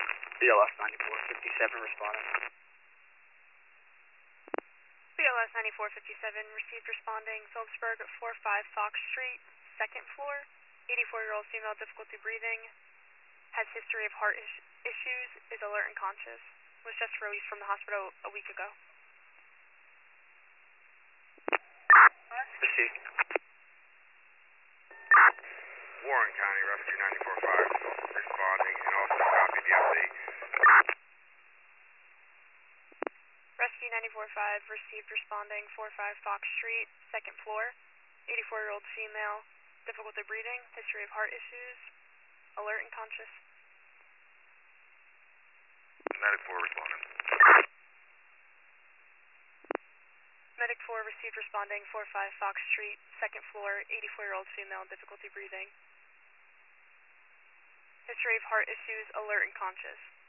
BLS 9457 responding. BLS 9457 received responding Phillipsburg 45 Fox Street, second floor. 84-year-old female, difficulty breathing, has history of heart issues, is alert and conscious. Was just released from the hospital a week ago. Received. Warren County, Rescue 94-5, responding, and also copy the update. Rescue 94-5 received responding 45 Fox Street, second floor. 84-year-old female, difficulty breathing, history of heart issues, alert and conscious. Medic 4 responding. Medic 4 received responding 45 Fox Street, second floor, 84-year-old female, difficulty breathing. History of heart issues, alert and conscious.